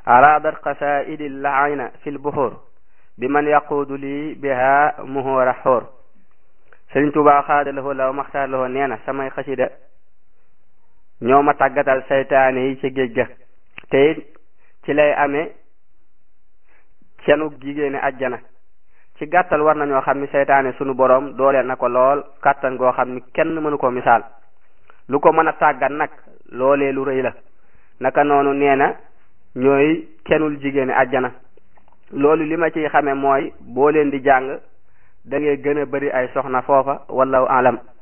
aradat qasaidi laayna fi lbuxur bi man yaquudu lii biha muhura xóor Sëriñ Tuubaa xaadalahoo law maxtaar lahoo nee na samay xasida ñoo ma tàggatal saytaane yi ci géej ga te it ci lay amee cenug jigéeni ajjana. ci gàttal war nañoo xam ni saytaane sunu boroom dooleel na ko lool kàttan goo xam ni kenn mënu ko misaal lu ko mën a tàggat nag loolee lu rëy la. naka noonu nee na ñooy kenul jigéeni ajjana. loolu li ma ciy xame mooy boo leen di jàng da ngay gën a bari ay soxna foofa wallahu alam.